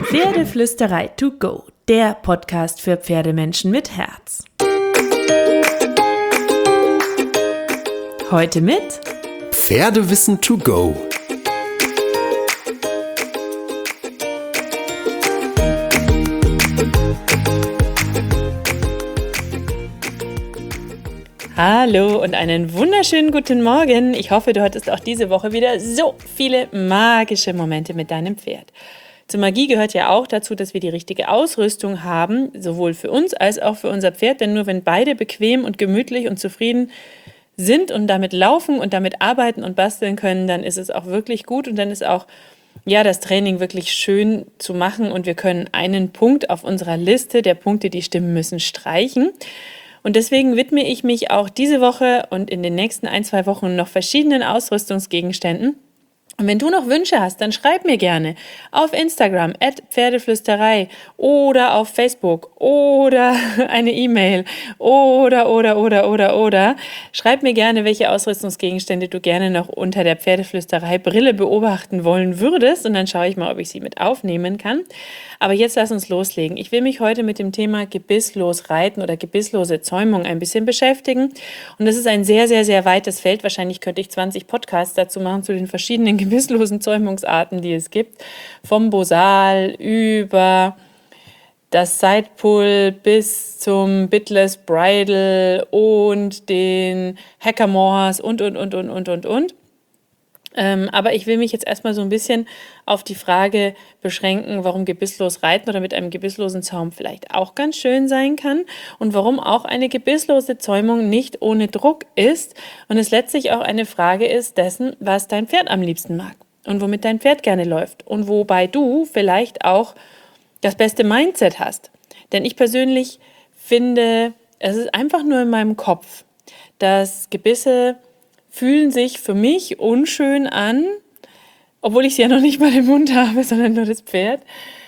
Pferdeflüsterei to go, der Podcast für Pferdemenschen mit Herz. Heute mit Pferdewissen to go. Hallo und einen wunderschönen guten Morgen. Ich hoffe, du hattest auch diese Woche wieder so viele magische Momente mit deinem Pferd. Zur Magie gehört ja auch dazu, dass wir die richtige Ausrüstung haben, sowohl für uns als auch für unser Pferd. Denn nur wenn beide bequem und gemütlich und zufrieden sind und damit laufen und damit arbeiten und basteln können, dann ist es auch wirklich gut und dann ist auch das Training wirklich schön zu machen und wir können einen Punkt auf unserer Liste der Punkte, die stimmen müssen, streichen. Und deswegen widme ich mich auch diese Woche und in den nächsten 1-2 Wochen noch verschiedenen Ausrüstungsgegenständen. Und wenn du noch Wünsche hast, dann schreib mir gerne auf Instagram @Pferdeflüsterei oder auf Facebook oder eine E-Mail oder. Schreib mir gerne, welche Ausrüstungsgegenstände du gerne noch unter der Pferdeflüsterei-Brille beobachten wollen würdest und dann schaue ich mal, ob ich sie mit aufnehmen kann. Aber jetzt lass uns loslegen. Ich will mich heute mit dem Thema gebisslos reiten oder gebisslose Zäumung ein bisschen beschäftigen. Und das ist ein sehr, sehr, sehr weites Feld. Wahrscheinlich könnte ich 20 Podcasts dazu machen zu den verschiedenen gebisslosen Zäumungsarten, die es gibt. Vom Bosal über das Sidepull bis zum Bitless Bridle und den Hackamores und. Aber ich will mich jetzt erstmal so ein bisschen auf die Frage beschränken, warum gebisslos reiten oder mit einem gebisslosen Zaum vielleicht auch ganz schön sein kann und warum auch eine gebisslose Zäumung nicht ohne Druck ist und es letztlich auch eine Frage ist dessen, was dein Pferd am liebsten mag und womit dein Pferd gerne läuft und wobei du vielleicht auch das beste Mindset hast. Denn ich persönlich finde, es ist einfach nur in meinem Kopf, dass Gebisse fühlen sich für mich unschön an, obwohl ich sie ja noch nicht mal im Mund habe, sondern nur das Pferd,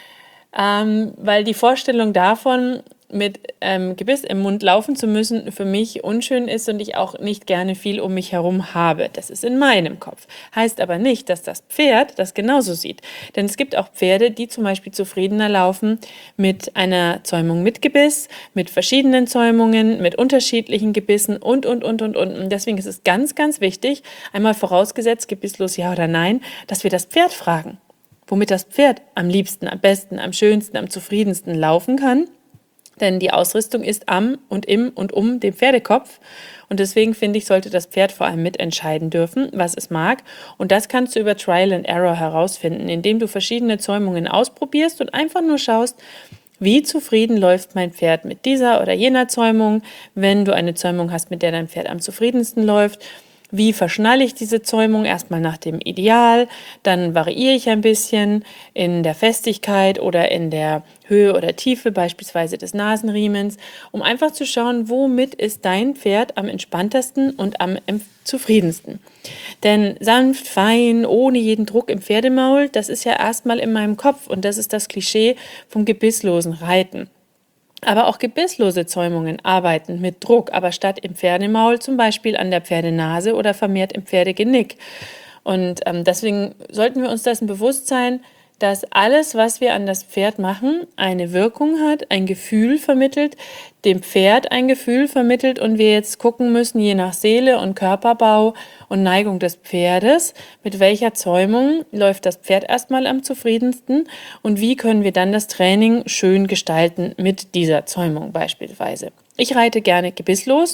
weil die Vorstellung davon, mit Gebiss im Mund laufen zu müssen, für mich unschön ist und ich auch nicht gerne viel um mich herum habe. Das ist in meinem Kopf. Heißt aber nicht, dass das Pferd das genauso sieht. Denn es gibt auch Pferde, die zum Beispiel zufriedener laufen mit einer Zäumung mit Gebiss, mit verschiedenen Zäumungen, mit unterschiedlichen Gebissen und. Und deswegen ist es ganz, ganz wichtig, einmal vorausgesetzt, gebisslos ja oder nein, dass wir das Pferd fragen, womit das Pferd am liebsten, am besten, am schönsten, am zufriedensten laufen kann. Denn die Ausrüstung ist am und im und um den Pferdekopf. Und deswegen finde ich, sollte das Pferd vor allem mitentscheiden dürfen, was es mag. Und das kannst du über Trial and Error herausfinden, indem du verschiedene Zäumungen ausprobierst und einfach nur schaust, wie zufrieden läuft mein Pferd mit dieser oder jener Zäumung. Wenn du eine Zäumung hast, mit der dein Pferd am zufriedensten läuft, wie verschnalle ich diese Zäumung? Erstmal nach dem Ideal, dann variiere ich ein bisschen in der Festigkeit oder in der Höhe oder Tiefe beispielsweise des Nasenriemens, um einfach zu schauen, womit ist dein Pferd am entspanntesten und am zufriedensten. Denn sanft, fein, ohne jeden Druck im Pferdemaul, das ist ja erstmal in meinem Kopf und das ist das Klischee vom gebisslosen Reiten. Aber auch gebisslose Zäumungen arbeiten mit Druck, aber statt im Pferdemaul zum Beispiel an der Pferdenase oder vermehrt im Pferdegenick. Und deswegen sollten wir uns dessen bewusst sein, dass alles, was wir an das Pferd machen, eine Wirkung hat, ein Gefühl vermittelt, dem Pferd ein Gefühl vermittelt und wir jetzt gucken müssen, je nach Seele und Körperbau und Neigung des Pferdes, mit welcher Zäumung läuft das Pferd erstmal am zufriedensten und wie können wir dann das Training schön gestalten mit dieser Zäumung beispielsweise. Ich reite gerne gebisslos,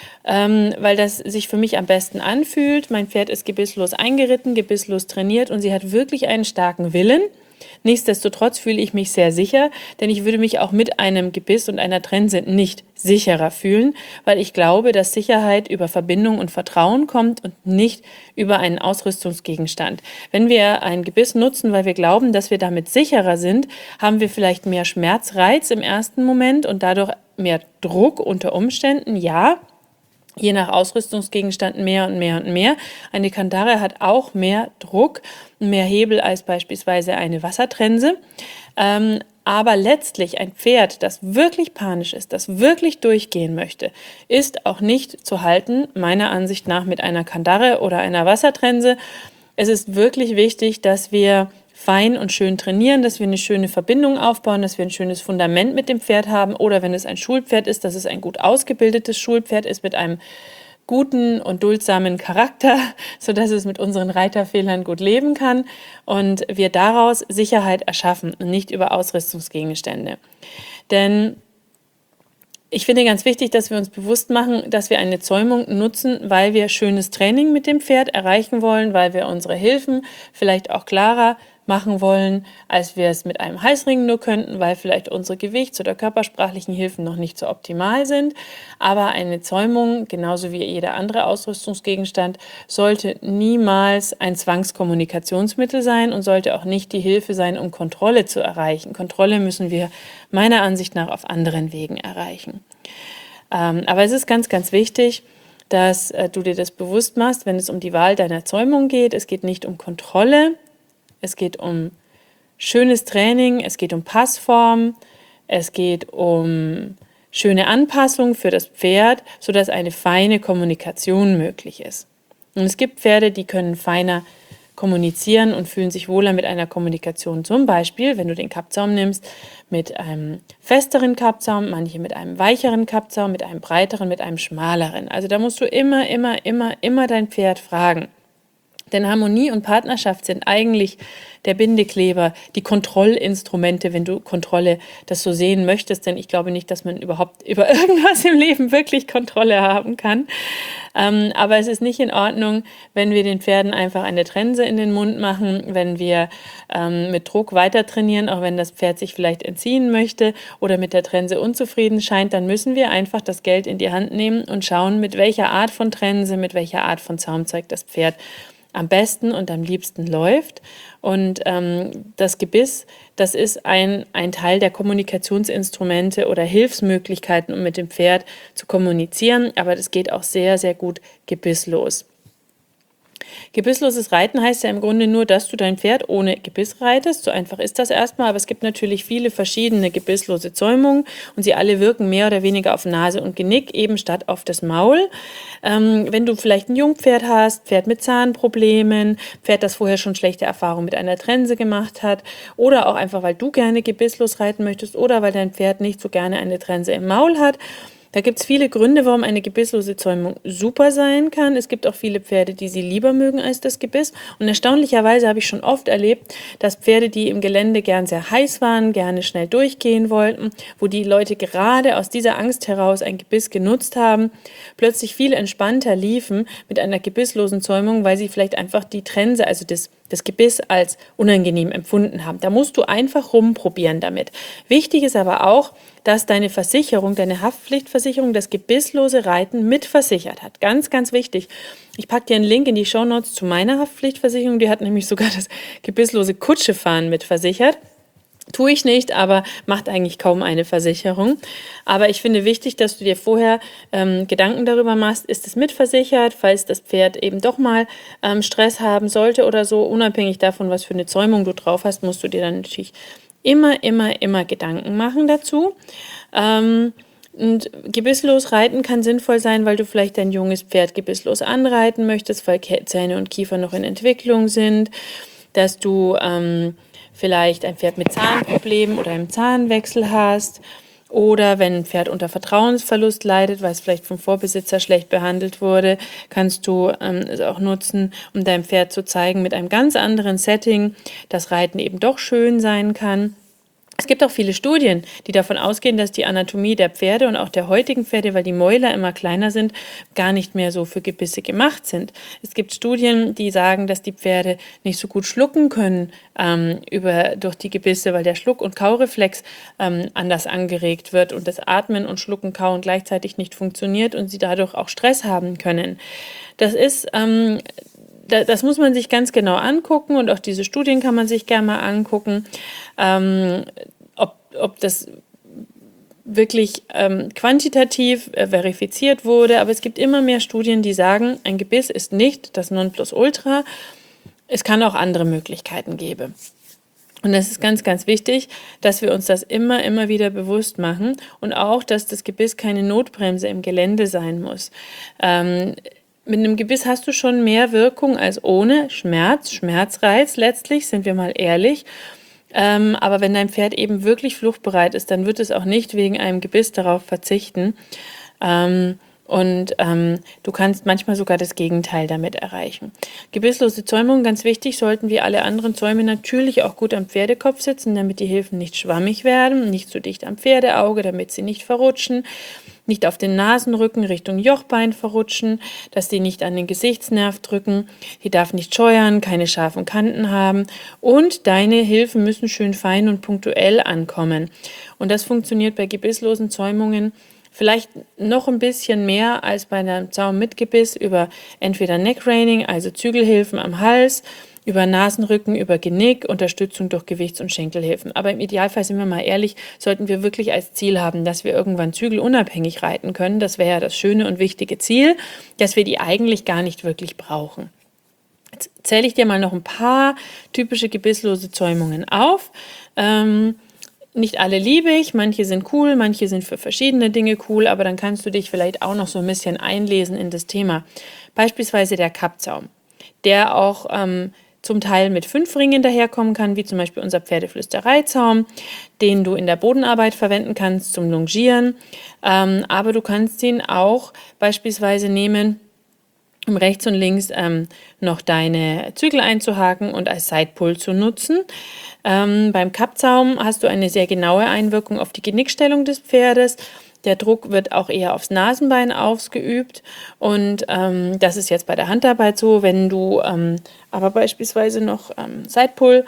weil das sich für mich am besten anfühlt. Mein Pferd ist gebisslos eingeritten, gebisslos trainiert und sie hat wirklich einen starken Willen. Nichtsdestotrotz fühle ich mich sehr sicher, denn ich würde mich auch mit einem Gebiss und einer Trense nicht sicherer fühlen, weil ich glaube, dass Sicherheit über Verbindung und Vertrauen kommt und nicht über einen Ausrüstungsgegenstand. Wenn wir ein Gebiss nutzen, weil wir glauben, dass wir damit sicherer sind, haben wir vielleicht mehr Schmerzreiz im ersten Moment und dadurch mehr Druck unter Umständen, ja. Je nach Ausrüstungsgegenstand mehr und mehr. Eine Kandare hat auch mehr Druck, mehr Hebel als beispielsweise eine Wassertrense. Aber letztlich ein Pferd, das wirklich panisch ist, das wirklich durchgehen möchte, ist auch nicht zu halten, meiner Ansicht nach, mit einer Kandare oder einer Wassertrense. Es ist wirklich wichtig, dass wir fein und schön trainieren, dass wir eine schöne Verbindung aufbauen, dass wir ein schönes Fundament mit dem Pferd haben. Oder wenn es ein Schulpferd ist, dass es ein gut ausgebildetes Schulpferd ist mit einem guten und duldsamen Charakter, sodass es mit unseren Reiterfehlern gut leben kann und wir daraus Sicherheit erschaffen und nicht über Ausrüstungsgegenstände. Denn ich finde ganz wichtig, dass wir uns bewusst machen, dass wir eine Zäumung nutzen, weil wir schönes Training mit dem Pferd erreichen wollen, weil wir unsere Hilfen vielleicht auch klarer machen wollen, als wir es mit einem Halsring nur könnten, weil vielleicht unsere gewichts- oder körpersprachlichen Hilfen noch nicht so optimal sind. Aber eine Zäumung, genauso wie jeder andere Ausrüstungsgegenstand, sollte niemals ein Zwangskommunikationsmittel sein und sollte auch nicht die Hilfe sein, um Kontrolle zu erreichen. Kontrolle müssen wir meiner Ansicht nach auf anderen Wegen erreichen. Aber es ist ganz, ganz wichtig, dass du dir das bewusst machst, wenn es um die Wahl deiner Zäumung geht. Es geht nicht um Kontrolle, es geht um schönes Training, es geht um Passform, es geht um schöne Anpassung für das Pferd, sodass eine feine Kommunikation möglich ist. Und es gibt Pferde, die können feiner kommunizieren und fühlen sich wohler mit einer Kommunikation. Zum Beispiel, wenn du den Kappzaum nimmst, mit einem festeren Kappzaum, manche mit einem weicheren Kappzaum, mit einem breiteren, mit einem schmaleren. Also da musst du immer dein Pferd fragen. Denn Harmonie und Partnerschaft sind eigentlich der Bindekleber, die Kontrollinstrumente, wenn du Kontrolle das so sehen möchtest. Denn ich glaube nicht, dass man überhaupt über irgendwas im Leben wirklich Kontrolle haben kann. Aber es ist nicht in Ordnung, wenn wir den Pferden einfach eine Trense in den Mund machen, wenn wir mit Druck weiter trainieren, auch wenn das Pferd sich vielleicht entziehen möchte oder mit der Trense unzufrieden scheint, dann müssen wir einfach das Geld in die Hand nehmen und schauen, mit welcher Art von Trense, mit welcher Art von Zaumzeug das Pferd am besten und am liebsten läuft. Und das Gebiss, das ist ein Teil der Kommunikationsinstrumente oder Hilfsmöglichkeiten, um mit dem Pferd zu kommunizieren, aber das geht auch sehr, sehr gut gebisslos. Gebissloses Reiten heißt ja im Grunde nur, dass du dein Pferd ohne Gebiss reitest. So einfach ist das erstmal, aber es gibt natürlich viele verschiedene gebisslose Zäumungen und sie alle wirken mehr oder weniger auf Nase und Genick, eben statt auf das Maul. Wenn du vielleicht ein Jungpferd hast, Pferd mit Zahnproblemen, Pferd, das vorher schon schlechte Erfahrungen mit einer Trense gemacht hat oder auch einfach, weil du gerne gebisslos reiten möchtest oder weil dein Pferd nicht so gerne eine Trense im Maul hat. Da gibt es viele Gründe, warum eine gebisslose Zäumung super sein kann. Es gibt auch viele Pferde, die sie lieber mögen als das Gebiss. Und erstaunlicherweise habe ich schon oft erlebt, dass Pferde, die im Gelände gern sehr heiß waren, gerne schnell durchgehen wollten, wo die Leute gerade aus dieser Angst heraus ein Gebiss genutzt haben, plötzlich viel entspannter liefen mit einer gebisslosen Zäumung, weil sie vielleicht einfach die Trense, also das Gebiss als unangenehm empfunden haben. Da musst du einfach rumprobieren damit. Wichtig ist aber auch, dass deine Versicherung, deine Haftpflichtversicherung das gebisslose Reiten mitversichert hat. Ganz, ganz wichtig. Ich packe dir einen Link in die Shownotes zu meiner Haftpflichtversicherung. Die hat nämlich sogar das gebisslose Kutschefahren mitversichert. Tue ich nicht, aber macht eigentlich kaum eine Versicherung. Aber ich finde wichtig, dass du dir vorher Gedanken darüber machst, ist es mitversichert, falls das Pferd eben doch mal Stress haben sollte oder so. Unabhängig davon, was für eine Zäumung du drauf hast, musst du dir dann natürlich immer Gedanken machen dazu. Und gebisslos reiten kann sinnvoll sein, weil du vielleicht dein junges Pferd gebisslos anreiten möchtest, weil Zähne und Kiefer noch in Entwicklung sind, dass du vielleicht ein Pferd mit Zahnproblemen oder einem Zahnwechsel hast oder wenn ein Pferd unter Vertrauensverlust leidet, weil es vielleicht vom Vorbesitzer schlecht behandelt wurde, kannst du es auch nutzen, um deinem Pferd zu zeigen, mit einem ganz anderen Setting, dass Reiten eben doch schön sein kann. Es gibt auch viele Studien, die davon ausgehen, dass die Anatomie der Pferde und auch der heutigen Pferde, weil die Mäuler immer kleiner sind, gar nicht mehr so für Gebisse gemacht sind. Es gibt Studien, die sagen, dass die Pferde nicht so gut schlucken können durch die Gebisse, weil der Schluck- und Kaureflex anders angeregt wird und das Atmen und Schlucken, Kauen gleichzeitig nicht funktioniert und sie dadurch auch Stress haben können. Das muss man sich ganz genau angucken und auch diese Studien kann man sich gerne mal angucken, ob das wirklich quantitativ verifiziert wurde. Aber es gibt immer mehr Studien, die sagen, ein Gebiss ist nicht das Nonplusultra. Es kann auch andere Möglichkeiten geben. Und das ist ganz, ganz wichtig, dass wir uns das immer wieder bewusst machen und auch, dass das Gebiss keine Notbremse im Gelände sein muss. Mit einem Gebiss hast du schon mehr Wirkung als ohne Schmerzreiz letztlich, sind wir mal ehrlich. Aber wenn dein Pferd eben wirklich fluchtbereit ist, dann wird es auch nicht wegen einem Gebiss darauf verzichten. Du kannst manchmal sogar das Gegenteil damit erreichen. Gebisslose Zäumung, ganz wichtig, sollten wie alle anderen Zäume natürlich auch gut am Pferdekopf sitzen, damit die Hilfen nicht schwammig werden, nicht zu dicht am Pferdeauge, damit sie nicht verrutschen, nicht auf den Nasenrücken Richtung Jochbein verrutschen, dass die nicht an den Gesichtsnerv drücken, die darf nicht scheuern, keine scharfen Kanten haben und deine Hilfen müssen schön fein und punktuell ankommen. Und das funktioniert bei gebisslosen Zäumungen vielleicht noch ein bisschen mehr als bei einem Zaum mit Gebiss über entweder Neck-Reining, also Zügelhilfen am Hals, über Nasenrücken, über Genick, Unterstützung durch Gewichts- und Schenkelhilfen. Aber im Idealfall, sind wir mal ehrlich, sollten wir wirklich als Ziel haben, dass wir irgendwann zügelunabhängig reiten können. Das wäre ja das schöne und wichtige Ziel, dass wir die eigentlich gar nicht wirklich brauchen. Jetzt zähle ich dir mal noch ein paar typische gebisslose Zäumungen auf. Nicht alle liebe ich, manche sind cool, manche sind für verschiedene Dinge cool, aber dann kannst du dich vielleicht auch noch so ein bisschen einlesen in das Thema. Beispielsweise der Kappzaum, der auch zum Teil mit 5 Ringen daherkommen kann, wie zum Beispiel unser Pferdeflüstereizaum, den du in der Bodenarbeit verwenden kannst zum Longieren. Aber du kannst ihn auch beispielsweise nehmen, um rechts und links noch deine Zügel einzuhaken und als Sidepull zu nutzen. Beim Kappzaum hast du eine sehr genaue Einwirkung auf die Genickstellung des Pferdes. Der Druck wird auch eher aufs Nasenbein ausgeübt und das ist jetzt bei der Handarbeit so. Wenn du aber beispielsweise noch Sidepull,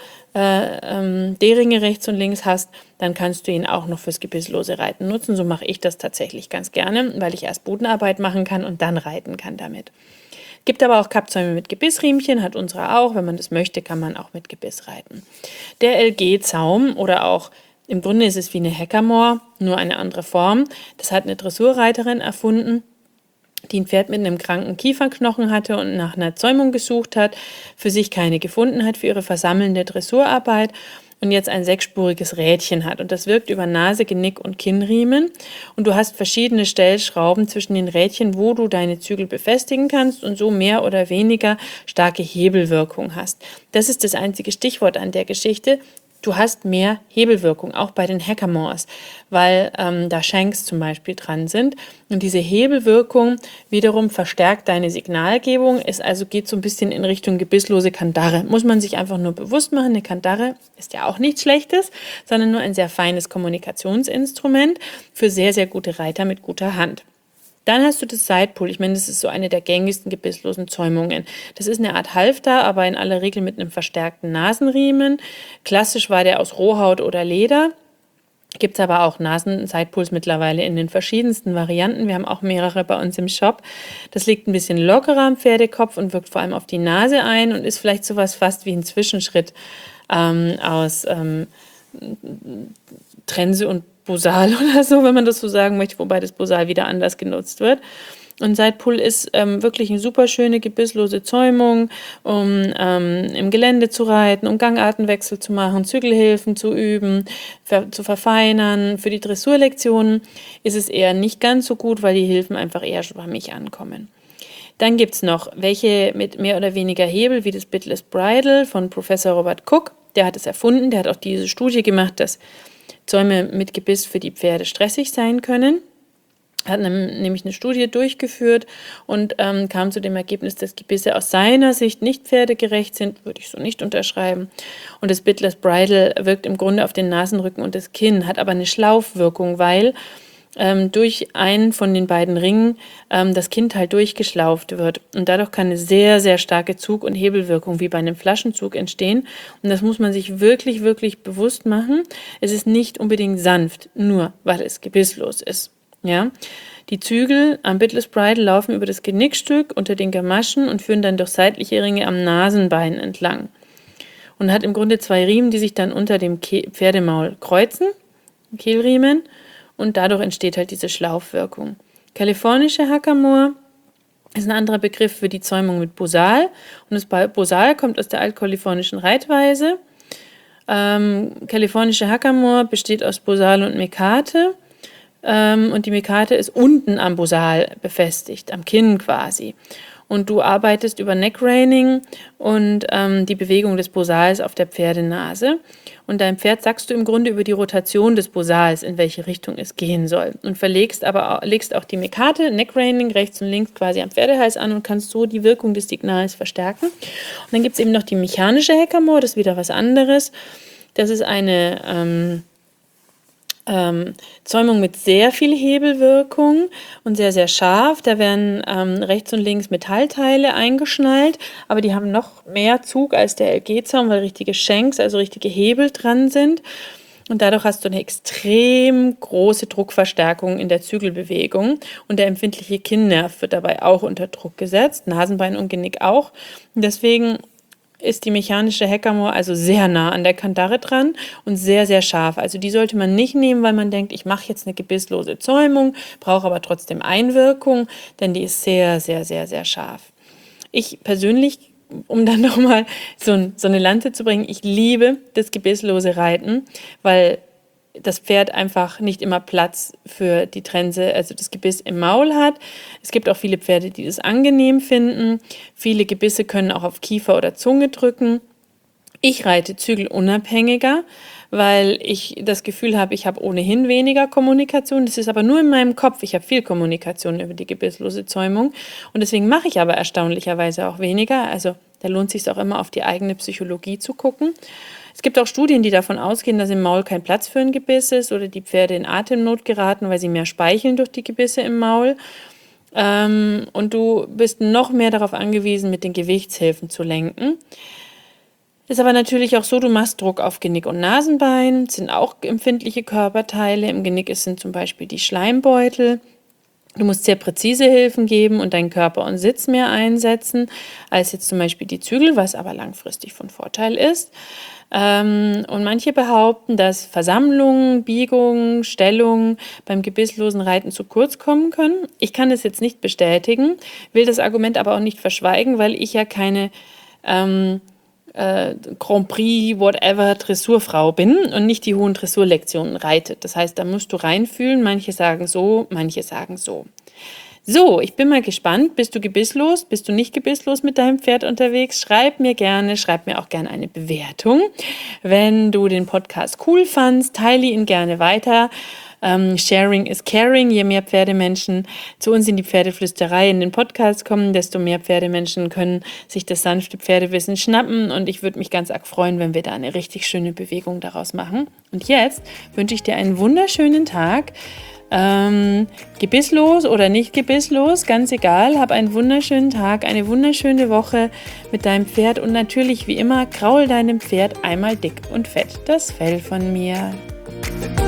D-Ringe rechts und links hast, dann kannst du ihn auch noch fürs gebisslose Reiten nutzen. So mache ich das tatsächlich ganz gerne, weil ich erst Bodenarbeit machen kann und dann reiten kann damit. Gibt aber auch Kappzäume mit Gebissriemchen, hat unsere auch. Wenn man das möchte, kann man auch mit Gebiss reiten. Der LG-Zaum oder auch, im Grunde ist es wie eine Hackamore, nur eine andere Form. Das hat eine Dressurreiterin erfunden, die ein Pferd mit einem kranken Kieferknochen hatte und nach einer Zäumung gesucht hat, für sich keine gefunden hat für ihre versammelnde Dressurarbeit und jetzt ein 6-spuriges Rädchen hat. Und das wirkt über Nase, Genick und Kinnriemen. Und du hast verschiedene Stellschrauben zwischen den Rädchen, wo du deine Zügel befestigen kannst und so mehr oder weniger starke Hebelwirkung hast. Das ist das einzige Stichwort an der Geschichte. Du hast mehr Hebelwirkung, auch bei den Hackamores, weil da Shanks zum Beispiel dran sind. Und diese Hebelwirkung wiederum verstärkt deine Signalgebung, geht so ein bisschen in Richtung gebisslose Kandare. Muss man sich einfach nur bewusst machen, eine Kandare ist ja auch nichts Schlechtes, sondern nur ein sehr feines Kommunikationsinstrument für sehr, sehr gute Reiter mit guter Hand. Dann hast du das Sidepull. Ich meine, das ist so eine der gängigsten gebisslosen Zäumungen. Das ist eine Art Halfter, aber in aller Regel mit einem verstärkten Nasenriemen. Klassisch war der aus Rohhaut oder Leder. Gibt es aber auch Nasen-Sidepulls mittlerweile in den verschiedensten Varianten. Wir haben auch mehrere bei uns im Shop. Das liegt ein bisschen lockerer am Pferdekopf und wirkt vor allem auf die Nase ein und ist vielleicht sowas fast wie ein Zwischenschritt aus Trense und Bosal oder so, wenn man das so sagen möchte, wobei das Bosal wieder anders genutzt wird. Und Sidepull ist wirklich eine super schöne gebisslose Zäumung, um im Gelände zu reiten, um Gangartenwechsel zu machen, Zügelhilfen zu üben, zu verfeinern. Für die Dressurlektionen ist es eher nicht ganz so gut, weil die Hilfen einfach eher schwammig ankommen. Dann gibt es noch welche mit mehr oder weniger Hebel, wie das Bitless Bridle von Professor Robert Cook. Der hat es erfunden, der hat auch diese Studie gemacht, dass Zäume mit Gebiss für die Pferde stressig sein können. Hat nämlich eine Studie durchgeführt und kam zu dem Ergebnis, dass Gebisse aus seiner Sicht nicht pferdegerecht sind, würde ich so nicht unterschreiben. Und das Bitless Bridle wirkt im Grunde auf den Nasenrücken und das Kinn, hat aber eine Schlaufwirkung, weil durch einen von den beiden Ringen das Kinnteil durchgeschlauft wird. Und dadurch kann eine sehr, sehr starke Zug- und Hebelwirkung wie bei einem Flaschenzug entstehen. Und das muss man sich wirklich, wirklich bewusst machen. Es ist nicht unbedingt sanft, nur weil es gebisslos ist. Ja? Die Zügel am Bitless Bridle laufen über das Genickstück unter den Gamaschen und führen dann durch seitliche Ringe am Nasenbein entlang. Und hat im Grunde 2 Riemen, die sich dann unter dem Pferdemaul kreuzen, Kehlriemen, und dadurch entsteht halt diese Schlaufwirkung. Kalifornische Hackamore ist ein anderer Begriff für die Zäumung mit Bosal. Und das Bosal kommt aus der altkalifornischen Reitweise. Kalifornische Hackamore besteht aus Bosal und Mekate. Und die Mekate ist unten am Bosal befestigt, am Kinn quasi. und du arbeitest über Neckreining und die Bewegung des Bosals auf der Pferdenase. Und deinem Pferd sagst du im Grunde über die Rotation des Bosals, in welche Richtung es gehen soll. Und legst auch die Mekate, Neckreining, rechts und links quasi am Pferdehals an und kannst so die Wirkung des Signals verstärken. Und dann gibt es eben noch die mechanische Hackamore, das ist wieder was anderes. Das ist eine Zäumung mit sehr viel Hebelwirkung und sehr, sehr scharf. Da werden rechts und links Metallteile eingeschnallt, aber die haben noch mehr Zug als der LG-Zaum, weil richtige Shanks, also richtige Hebel dran sind. Und dadurch hast du eine extrem große Druckverstärkung in der Zügelbewegung und der empfindliche Kinnnerv wird dabei auch unter Druck gesetzt, Nasenbein und Genick auch. Und deswegen ist die mechanische Hackamore also sehr nah an der Kandare dran und sehr, sehr scharf. Also die sollte man nicht nehmen, weil man denkt, ich mache jetzt eine gebisslose Zäumung, brauche aber trotzdem Einwirkung, denn die ist sehr, sehr, sehr, sehr scharf. Ich persönlich, um dann nochmal so eine Lanze zu bringen, ich liebe das gebisslose Reiten, weil das Pferd einfach nicht immer Platz für die Trense, also das Gebiss im Maul hat. Es gibt auch viele Pferde, die das angenehm finden. Viele Gebisse können auch auf Kiefer oder Zunge drücken. Ich reite zügelunabhängiger, weil ich das Gefühl habe, ich habe ohnehin weniger Kommunikation. Das ist aber nur in meinem Kopf. Ich habe viel Kommunikation über die gebisslose Zäumung und deswegen mache ich aber erstaunlicherweise auch weniger. Also da lohnt es sich auch immer auf die eigene Psychologie zu gucken. Es gibt auch Studien, die davon ausgehen, dass im Maul kein Platz für ein Gebiss ist oder die Pferde in Atemnot geraten, weil sie mehr speicheln durch die Gebisse im Maul. Und du bist noch mehr darauf angewiesen, mit den Gewichtshilfen zu lenken. Ist aber natürlich auch so, du machst Druck auf Genick und Nasenbein, sind auch empfindliche Körperteile. Im Genick sind zum Beispiel die Schleimbeutel. Du musst sehr präzise Hilfen geben und deinen Körper und Sitz mehr einsetzen, als jetzt zum Beispiel die Zügel, was aber langfristig von Vorteil ist. Und manche behaupten, dass Versammlungen, Biegungen, Stellungen beim gebisslosen Reiten zu kurz kommen können. Ich kann das jetzt nicht bestätigen, will das Argument aber auch nicht verschweigen, weil ich ja keine Grand Prix, whatever, Dressurfrau bin und nicht die hohen Dressurlektionen reitet. Das heißt, da musst du reinfühlen, manche sagen so, manche sagen so. So, ich bin mal gespannt, bist du gebisslos, bist du nicht gebisslos mit deinem Pferd unterwegs? Schreib mir auch gerne eine Bewertung. Wenn du den Podcast cool fandst, teile ihn gerne weiter. Sharing is caring. Je mehr Pferdemenschen zu uns in die Pferdeflüsterei in den Podcast kommen, desto mehr Pferdemenschen können sich das sanfte Pferdewissen schnappen und ich würde mich ganz arg freuen, wenn wir da eine richtig schöne Bewegung daraus machen. Und jetzt wünsche ich dir einen wunderschönen Tag. Gebisslos oder nicht gebisslos, ganz egal, hab einen wunderschönen Tag, eine wunderschöne Woche mit deinem Pferd und natürlich wie immer kraul deinem Pferd einmal dick und fett das Fell von mir.